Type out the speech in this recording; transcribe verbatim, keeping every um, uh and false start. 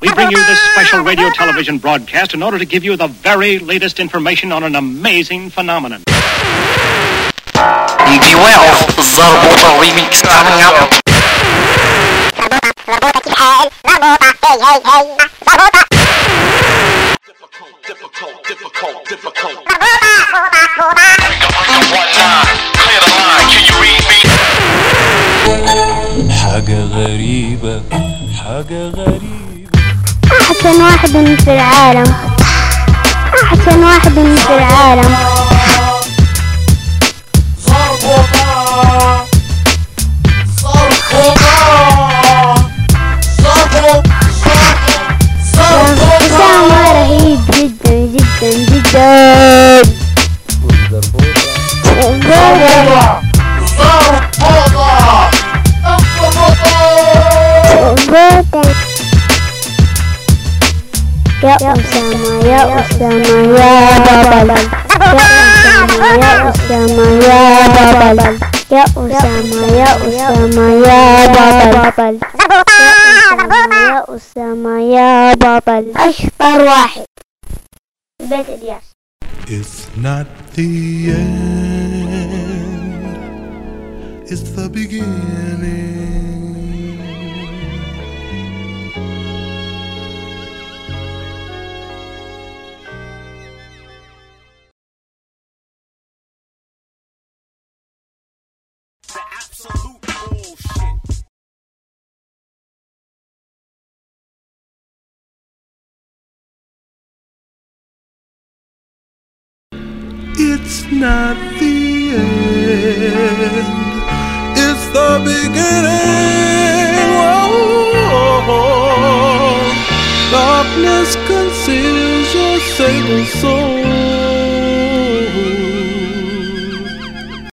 We bring you this special radio television broadcast in order to give you the very latest information on an amazing phenomenon. Beware of Zarbuta remix coming up. Difficult, difficult, difficult, difficult. One line, clear the line, can you read me? حاجة غريبة حاجة غريبة. أحسن واحد في العالم، أحسن واحد في العالم. زربوطة زربوطة زربوط زربوطة أسامة رهيب جدا جدا جدا. زربوطة يا أسامة يا أسامة يا بابل، يا أسامة يا بابل، يا أسامة يا أسامة يا بابل، يا أسامة يا بابل. أشطر واحد بيت الياس. It's not the end, it's the beginning. The absolute bullshit. It's not the end, it's the beginning. Whoa. Darkness conceals your sacred soul.